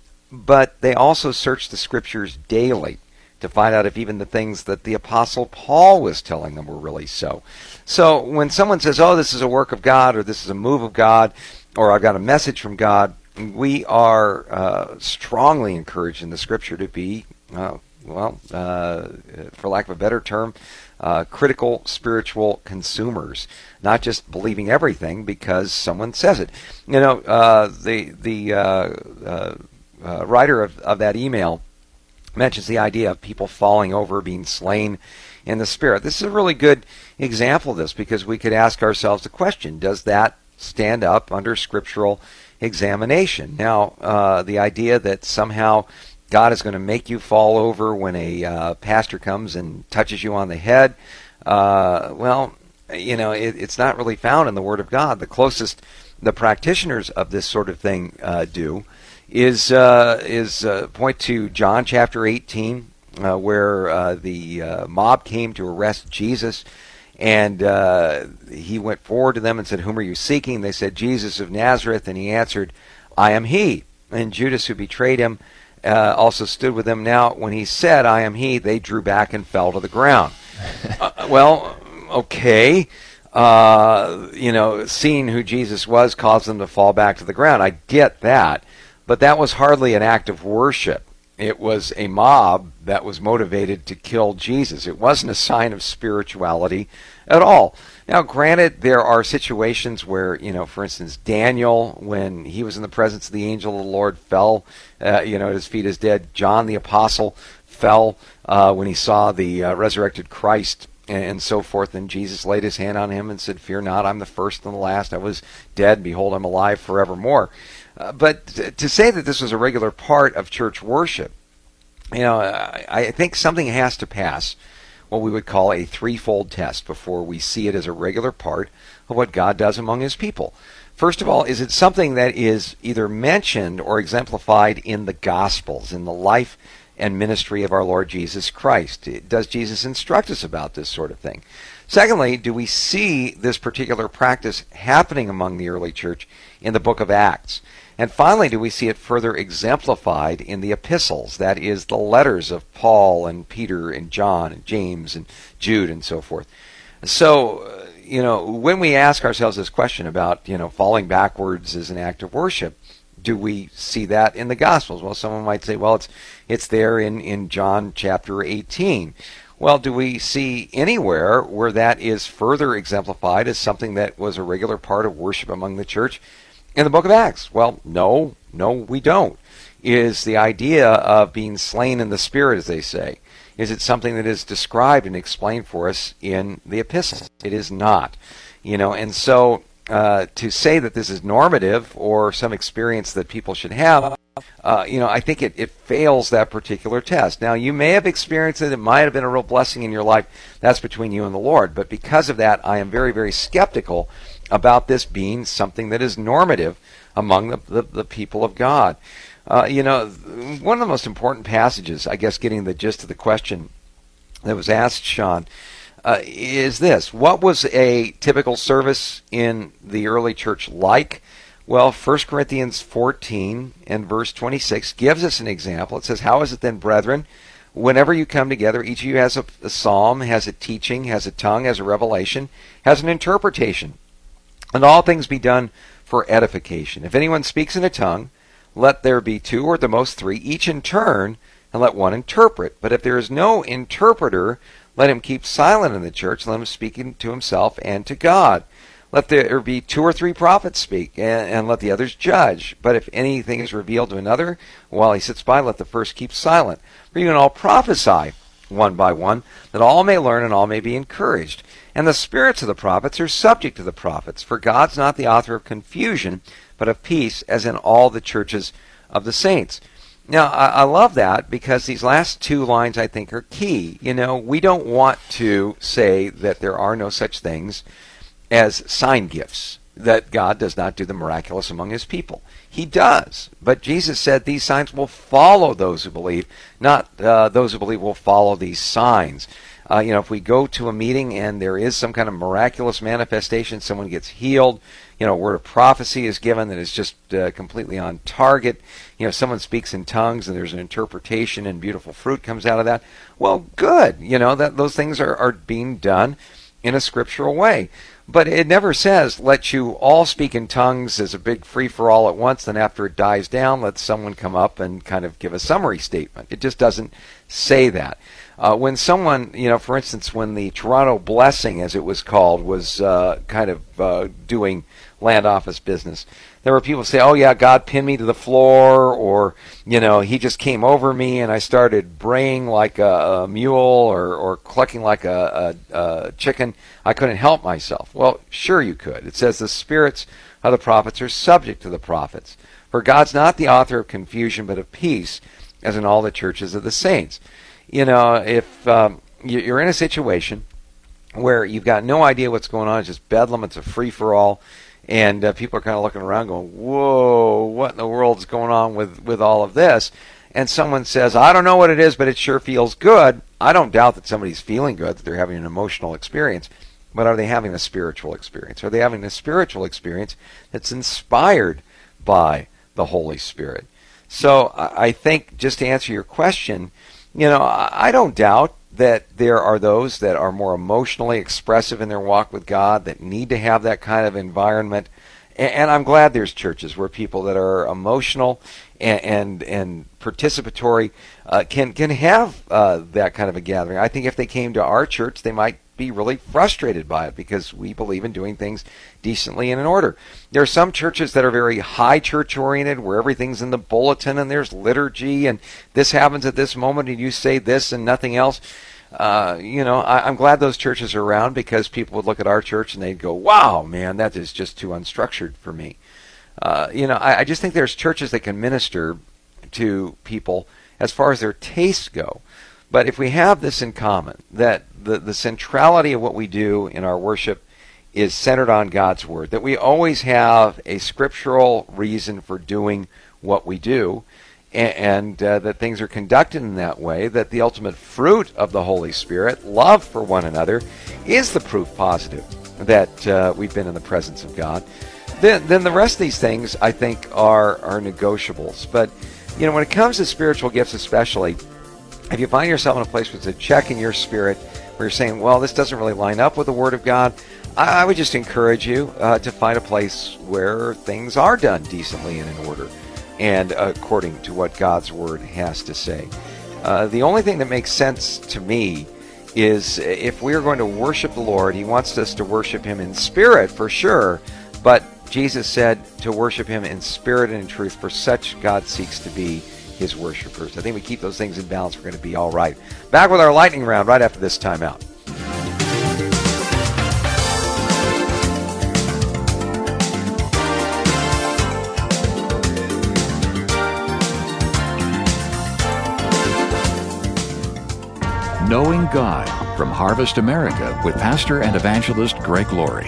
but they also searched the Scriptures daily to find out if even the things that the Apostle Paul was telling them were really so. So when someone says, oh, this is a work of God, or this is a move of God, or I've got a message from God, we are uh, strongly encouraged in the Scripture to be, uh, well, uh, for lack of a better term, uh, critical spiritual consumers, not just believing everything because someone says it. You know, uh, the the uh, uh, uh, writer of, of that email mentions the idea of people falling over, being slain in the Spirit. This is a really good example of this, because we could ask ourselves the question, does that stand up under scriptural examination? Now, uh, the idea that somehow God is going to make you fall over when a uh, pastor comes and touches you on the head, uh, well, you know, it, it's not really found in the Word of God. The closest the practitioners of this sort of thing uh, do is uh, is uh, point to John chapter eighteen, uh, where uh, the uh, mob came to arrest Jesus. And uh, he went forward to them and said, whom are you seeking? They said, Jesus of Nazareth. And he answered, I am he. And Judas, who betrayed him, uh, also stood with him. Now, when he said, I am he, they drew back and fell to the ground. uh, well, okay. Uh, you know, seeing who Jesus was caused them to fall back to the ground. I get that. But that was hardly an act of worship. It was a mob that was motivated to kill Jesus. It wasn't a sign of spirituality at all. Now, granted, there are situations where, you know, for instance, Daniel, when he was in the presence of the angel of the Lord, fell, uh, you know, at his feet as dead. John the Apostle fell uh, when he saw the uh, resurrected Christ and, and so forth. And Jesus laid his hand on him and said, fear not, I'm the first and the last. I was dead, behold, I'm alive forevermore. Uh, but t- to say that this was a regular part of church worship, you know, I, I think something has to pass what we would call a threefold test before we see it as a regular part of what God does among his people. First of all, is it something that is either mentioned or exemplified in the Gospels, in the life and ministry of our Lord Jesus Christ? Does Jesus instruct us about this sort of thing? Secondly, do we see this particular practice happening among the early church in the book of Acts? And finally, do we see it further exemplified in the epistles, that is, the letters of Paul and Peter and John and James and Jude and so forth? So, uh, you know, when we ask ourselves this question about, you know, falling backwards as an act of worship, do we see that in the Gospels? Well, someone might say, well, it's it's there in, in John chapter eighteen. Well, do we see anywhere where that is further exemplified as something that was a regular part of worship among the church in the book of Acts? Well, no, no, we don't. Is the idea of being slain in the Spirit, as they say, is it something that is described and explained for us in the epistles? It is not. You know, and so uh, to say that this is normative or some experience that people should have, uh, you know, I think it, it fails that particular test. Now, you may have experienced it. It might have been a real blessing in your life. That's between you and the Lord. But because of that, I am very, very skeptical about this being something that is normative among the, the, the people of God. Uh, you know, one of the most important passages, I guess getting the gist of the question that was asked, Sean, uh, is this. What was a typical service in the early church like? Well, First Corinthians fourteen and verse twenty-six gives us an example. It says, "How is it then, brethren, whenever you come together, each of you has a, a psalm, has a teaching, has a tongue, has a revelation, has an interpretation, and all things be done for edification. If anyone speaks in a tongue, let there be two or at the most three, each in turn, and let one interpret. But if there is no interpreter, let him keep silent in the church, let him speak to himself and to God. Let there be two or three prophets speak, and, and let the others judge. But if anything is revealed to another, while he sits by, let the first keep silent. For you can all prophesy one by one, that all may learn and all may be encouraged. And the spirits of the prophets are subject to the prophets. For God's not the author of confusion, but of peace, as in all the churches of the saints." Now, I, I love that because these last two lines, I think, are key. You know, we don't want to say that there are no such things as sign gifts, that God does not do the miraculous among his people. He does. But Jesus said these signs will follow those who believe, not uh, those who believe will follow these signs. Uh, you know, if we go to a meeting and there is some kind of miraculous manifestation, someone gets healed, you know, a word of prophecy is given that is just uh, completely on target, you know, someone speaks in tongues and there's an interpretation and beautiful fruit comes out of that, well, good. You know, that those things are, are being done in a scriptural way. But it never says, let you all speak in tongues as a big free-for-all at once, then after it dies down, let someone come up and kind of give a summary statement. It just doesn't say that. Uh, when someone, you know, for instance, when the Toronto Blessing, as it was called, was uh, kind of uh, doing land office business, there were people who say, oh yeah, God pinned me to the floor, or, you know, he just came over me and I started braying like a, a mule or, or clucking like a, a, a chicken. I couldn't help myself. Well, sure you could. It says the spirits of the prophets are subject to the prophets. For God's not the author of confusion, but of peace, as in all the churches of the saints. You know, if um, you're in a situation where you've got no idea what's going on, it's just bedlam, it's a free-for-all, and uh, people are kind of looking around going, whoa, what in the world is going on with, with all of this? And someone says, I don't know what it is, but it sure feels good. I don't doubt that somebody's feeling good, that they're having an emotional experience, but are they having a spiritual experience? Are they having a spiritual experience that's inspired by the Holy Spirit? So I think, just to answer your question, you know, I don't doubt that there are those that are more emotionally expressive in their walk with God that need to have that kind of environment. And I'm glad there's churches where people that are emotional and and, and participatory uh, can can have uh, that kind of a gathering. I think if they came to our church, they might be really frustrated by it because we believe in doing things decently and in order. There are some churches that are very high church oriented, where everything's in the bulletin and there's liturgy and this happens at this moment and you say this and nothing else. Uh, you know, I, I'm glad those churches are around because people would look at our church and they'd go, wow, man, that is just too unstructured for me. Uh, you know, I, I just think there's churches that can minister to people as far as their tastes go. But if we have this in common, that the, the centrality of what we do in our worship is centered on God's Word, that we always have a scriptural reason for doing what we do, and, and uh, that things are conducted in that way, that the ultimate fruit of the Holy Spirit, love for one another, is the proof positive that uh, we've been in the presence of God, then, then the rest of these things, I think, are, are negotiables. But, you know, when it comes to spiritual gifts especially, if you find yourself in a place where there's a check in your spirit where you're saying, well, this doesn't really line up with the Word of God, I, I would just encourage you uh, to find a place where things are done decently and in order and according to what God's Word has to say. Uh, the only thing that makes sense to me is if we are going to worship the Lord, he wants us to worship him in spirit for sure, but Jesus said to worship him in spirit and in truth, for such God seeks to be his worshipers. I think we keep those things in balance, we're going to be all right. Back with our lightning round right after this timeout. Knowing God from Harvest America with pastor and evangelist Greg Laurie.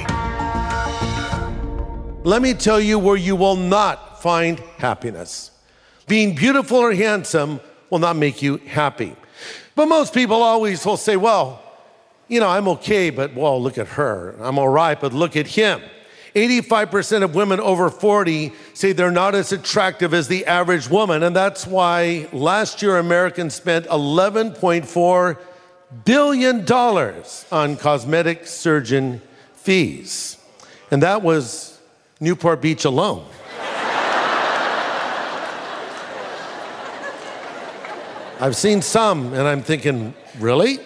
Let me tell you where you will not find happiness. Being beautiful or handsome will not make you happy. But most people always will say, well, you know, I'm okay, but well, look at her. I'm all right, but look at him. eighty-five percent of women over forty say they're not as attractive as the average woman. And that's why last year Americans spent eleven point four billion dollars on cosmetic surgeon fees. And that was Newport Beach alone. I've seen some, and I'm thinking, really?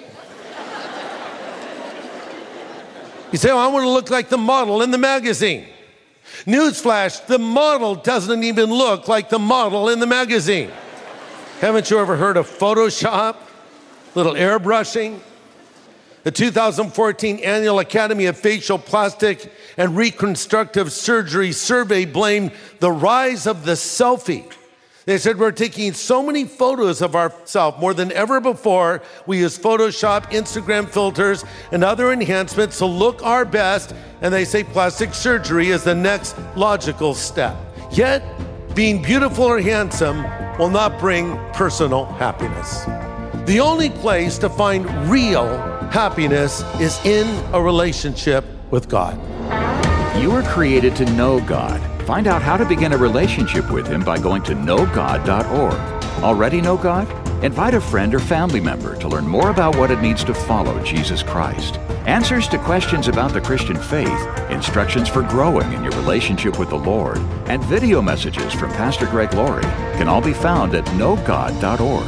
You say, oh, I want to look like the model in the magazine. Newsflash, the model doesn't even look like the model in the magazine. Haven't you ever heard of Photoshop? Little airbrushing? The two thousand fourteen Annual Academy of Facial Plastic and Reconstructive Surgery survey blamed the rise of the selfie. They said we're taking so many photos of ourselves more than ever before. We use Photoshop, Instagram filters, and other enhancements to look our best. And they say plastic surgery is the next logical step. Yet, being beautiful or handsome will not bring personal happiness. The only place to find real happiness is in a relationship with God. You were created to know God. Find out how to begin a relationship with him by going to know god dot org. Already know God? Invite a friend or family member to learn more about what it means to follow Jesus Christ. Answers to questions about the Christian faith, instructions for growing in your relationship with the Lord, and video messages from Pastor Greg Laurie can all be found at know god dot org.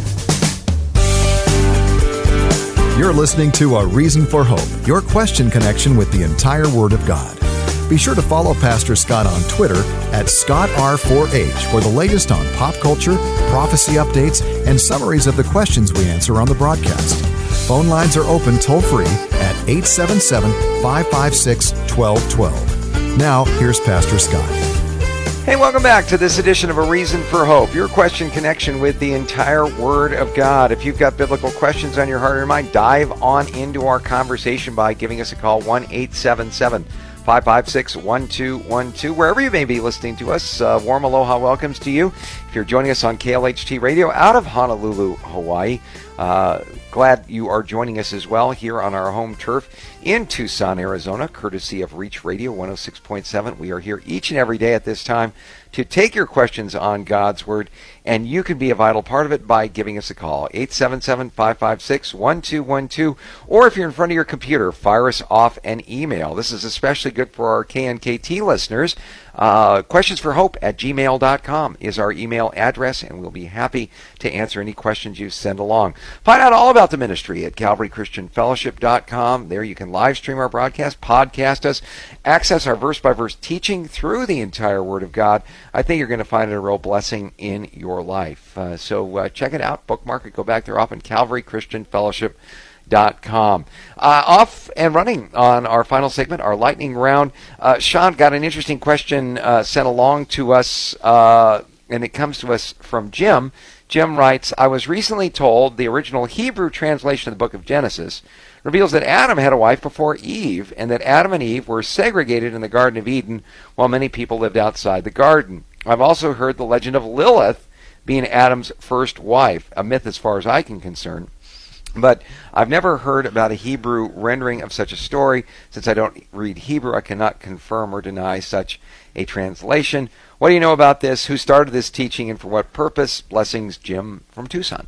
You're listening to A Reason for Hope, your question connection with the entire Word of God. Be sure to follow Pastor Scott on Twitter at Scott R four H for the latest on pop culture, prophecy updates, and summaries of the questions we answer on the broadcast. Phone lines are open toll-free at eight seven seven, five five six, one two one two. Now, here's Pastor Scott. Hey, welcome back to this edition of A Reason for Hope, your question connection with the entire Word of God. If you've got biblical questions on your heart or mind, dive on into our conversation by giving us a call, one eight seven seven, five five six, one two one two. Wherever you may be listening to us, uh, warm aloha welcomes to you. If you're joining us on K L H T Radio out of Honolulu, Hawaii, uh, glad you are joining us as well here on our home turf in Tucson, Arizona, courtesy of Reach Radio one oh six point seven. We are here each and every day at this time to take your questions on God's Word, and you can be a vital part of it by giving us a call, eight seven seven, five five six, one two one two, or if you're in front of your computer, fire us off an email. This is especially good for our K N K T listeners. Uh, questions for hope at gmail dot com is our email address, and we'll be happy to answer any questions you send along. Find out all about the ministry at calvary christian fellowship dot com. There you can live stream our broadcast, podcast us, access our verse-by-verse teaching through the entire Word of God. I think you're going to find it a real blessing in your life. Uh, so uh, check it out, bookmark it, go back there often, calvary christian fellowship dot com. Uh, off and running on our final segment, our lightning round. Uh, Sean got an interesting question uh, sent along to us, uh, and it comes to us from Jim. Jim writes, I was recently told the original Hebrew translation of the book of Genesis reveals that Adam had a wife before Eve, and that Adam and Eve were segregated in the Garden of Eden while many people lived outside the garden. I've also heard the legend of Lilith being Adam's first wife, a myth as far as I can concern. But I've never heard about a Hebrew rendering of such a story. Since I don't read Hebrew, I cannot confirm or deny such a translation. What do you know about this? Who started this teaching and for what purpose? Blessings, Jim from Tucson.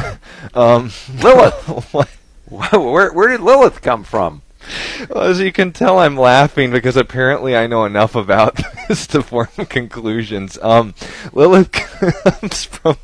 um, Lilith. where, where did Lilith come from? Well, as you can tell, I'm laughing because apparently I know enough about this to form conclusions. Um, Lilith comes from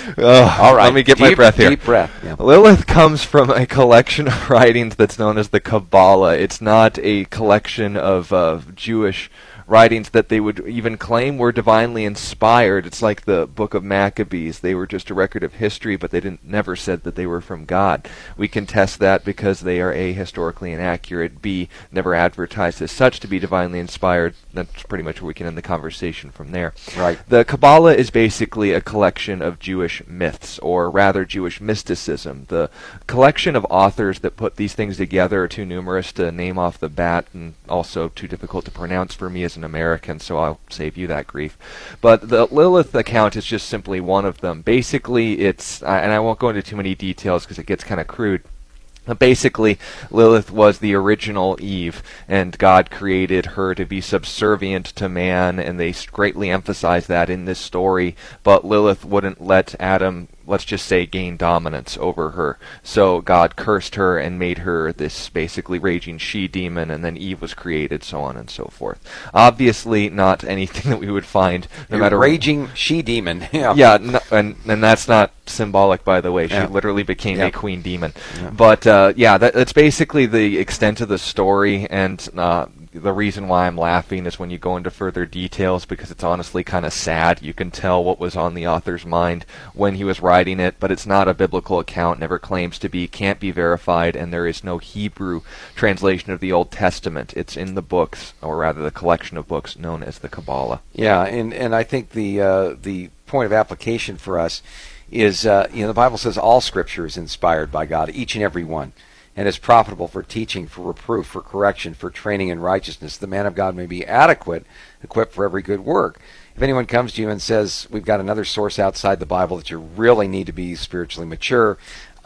Oh, All right. Let me get deep, my breath here. Deep breath. Yeah. Lilith comes from a collection of writings that's known as the Kabbalah. It's not a collection of uh, Jewish writings that they would even claim were divinely inspired. It's like the Book of Maccabees. They were just a record of history, but they didn't never said that they were from God. We can test that because they are A, historically inaccurate, B, never advertised as such to be divinely inspired. That's pretty much where we can end the conversation from there. Right. The Kabbalah is basically a collection of Jewish myths, or rather Jewish mysticism. The collection of authors that put these things together are too numerous to name off the bat, and also too difficult to pronounce for me as an American, so I'll save you that grief. But the Lilith account is just simply one of them. Basically, it's, uh, and I won't go into too many details because it gets kind of crude. Basically, Lilith was the original Eve, and God created her to be subservient to man, and they greatly emphasize that in this story, but Lilith wouldn't let Adam, let's just say, gain dominance over her. So God cursed her and made her this basically raging she-demon, and then Eve was created, so on and so forth. Obviously not anything that we would find no You're matter... Raging she-demon. Yeah, yeah no, and, and that's not symbolic, by the way. She yeah. literally became yeah. a queen demon. Yeah. But uh, yeah, that, that's basically the extent of the story, and uh, the reason why I'm laughing is when you go into further details, because it's honestly kind of sad. You can tell what was on the author's mind when he was writing it, but it's not a biblical account, never claims to be, can't be verified, and there is no Hebrew translation of the Old Testament. It's in the books, or rather the collection of books known as the Kabbalah. Yeah, and, and I think the uh, the point of application for us is, uh, you know, the Bible says all Scripture is inspired by God, each and every one, and is profitable for teaching, for reproof, for correction, for training in righteousness. The man of God may be adequate, equipped for every good work. If anyone comes to you and says, we've got another source outside the Bible that you really need to be spiritually mature,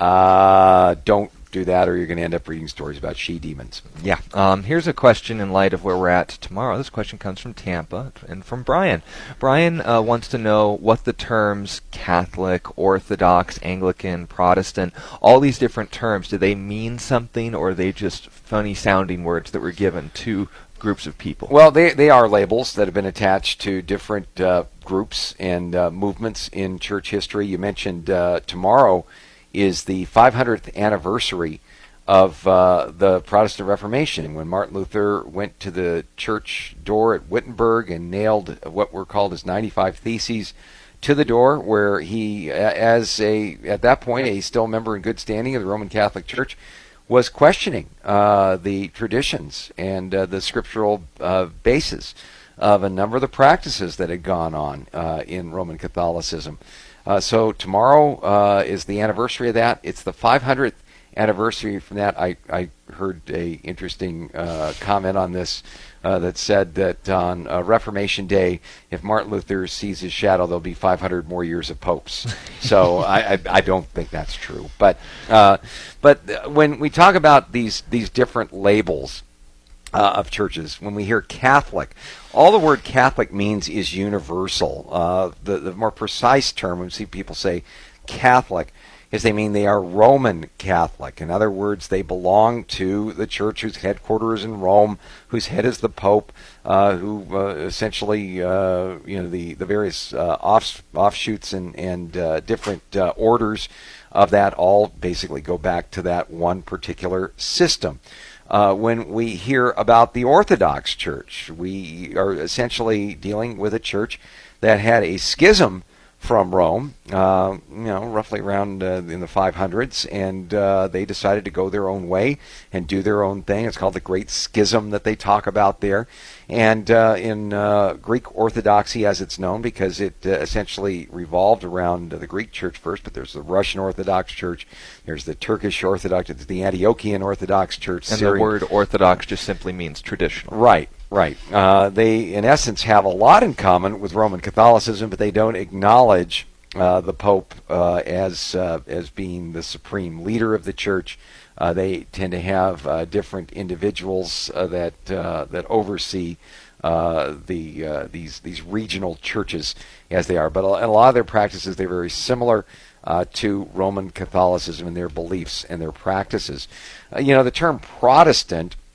uh, don't do that, or you're going to end up reading stories about she-demons. Yeah. Um, here's a question in light of where we're at tomorrow. This question comes from Tampa and from Brian. Brian uh, wants to know what the terms Catholic, Orthodox, Anglican, Protestant, all these different terms, do they mean something, or are they just funny-sounding words that were given to groups of people? Well, they they are labels that have been attached to different uh, groups and uh, movements in church history. You mentioned uh, tomorrow is the five hundredth anniversary of uh, the Protestant Reformation, when Martin Luther went to the church door at Wittenberg and nailed what were called his ninety-five Theses to the door, where he, as a at that point a still member in good standing of the Roman Catholic Church, was questioning uh, the traditions and uh, the scriptural uh, basis of a number of the practices that had gone on uh, in Roman Catholicism. Uh, so tomorrow uh, is the anniversary of that. It's the five hundredth anniversary from that. I, I heard a interesting uh, comment on this uh, that said that on uh, Reformation Day, if Martin Luther sees his shadow, there'll be five hundred more years of popes. So I, I, I don't think that's true. But uh, but when we talk about these these different labels Uh, of churches, when we hear Catholic, all the word Catholic means is universal. Uh, the, the more precise term, when we see people say Catholic, is they mean they are Roman Catholic. In other words, they belong to the church whose headquarters is in Rome, whose head is the Pope, uh, who uh, essentially, uh, you know, the, the various uh, off, offshoots and, and uh, different uh, orders of that all basically go back to that one particular system. Uh, when we hear about the Orthodox Church, we are essentially dealing with a church that had a schism from Rome, uh, you know, roughly around uh, in the five hundreds, and uh, they decided to go their own way and do their own thing. It's called the Great Schism that they talk about there. And uh, in uh, Greek Orthodoxy, as it's known, because it uh, essentially revolved around uh, the Greek Church first, but there's the Russian Orthodox Church, there's the Turkish Orthodox, there's the Antiochian Orthodox Church. And Syrian. The word Orthodox just simply means traditional. Right. Right. Uh, they, in essence, have a lot in common with Roman Catholicism, but they don't acknowledge uh, the Pope uh, as uh, as being the supreme leader of the Church. Uh, they tend to have uh, different individuals uh, that uh, that oversee uh, the uh, these these regional churches as they are. But a, a lot of their practices, they're very similar uh, to Roman Catholicism in their beliefs and their practices. Uh, you know, the term Protestant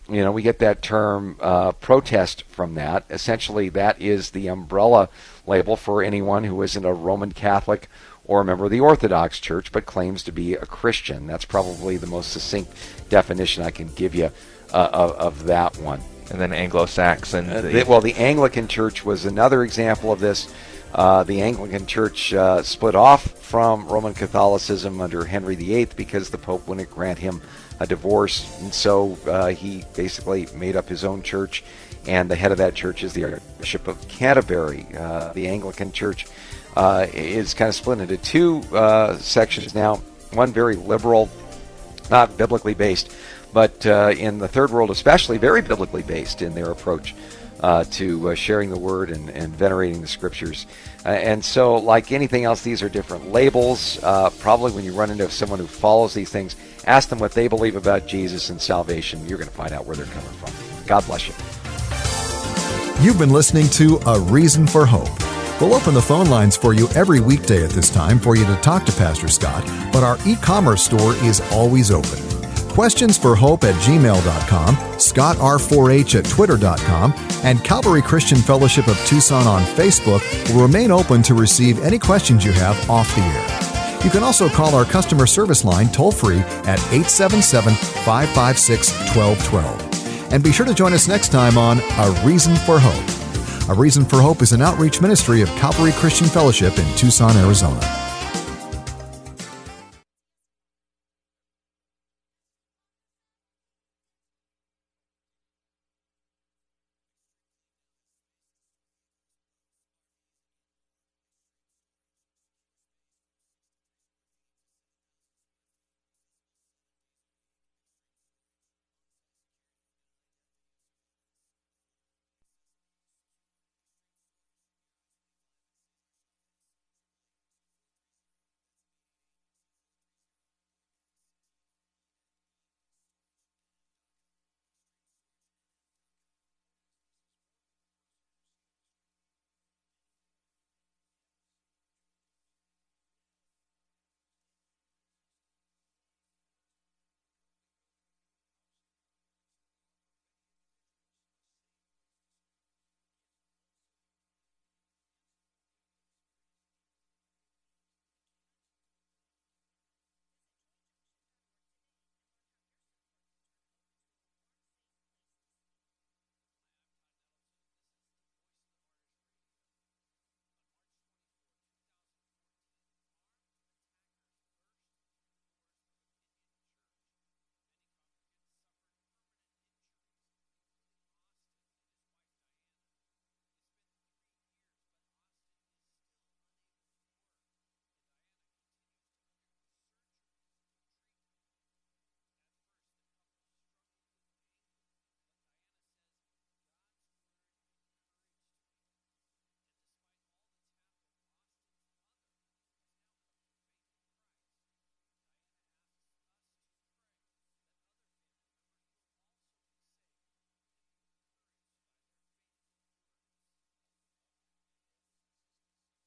you know, we get that term uh, protest from that. Essentially, that is the umbrella label for anyone who isn't a Roman Catholic or a member of the Orthodox Church, but claims to be a Christian. That's probably the most succinct definition I can give you uh, of, of that one. And then Anglo-Saxon. Uh, the, well, the Anglican Church was another example of this. Uh, the Anglican Church uh, split off from Roman Catholicism under Henry the Eighth because the Pope wouldn't grant him a divorce, and so uh, he basically made up his own church, and the head of that church is the Archbishop of Canterbury. Uh, the Anglican Church uh, is kind of split into two uh, sections now, one very liberal, not biblically based, but uh, in the Third World especially, very biblically based in their approach uh, to uh, sharing the Word and, and venerating the Scriptures. Uh, and so, like anything else, these are different labels. Uh, probably when you run into someone who follows these things, ask them what they believe about Jesus and salvation. You're going to find out where they're coming from. God bless you. You've been listening to A Reason for Hope. We'll open the phone lines for you every weekday at this time for you to talk to Pastor Scott, but our e-commerce store is always open. Questions for Hope at gmail dot com, Scott R four H at twitter dot com, and Calvary Christian Fellowship of Tucson on Facebook will remain open to receive any questions you have off the air. You can also call our customer service line toll-free at eight seven seven, five five six, one two one two. And be sure to join us next time on A Reason for Hope. A Reason for Hope is an outreach ministry of Calvary Christian Fellowship in Tucson, Arizona.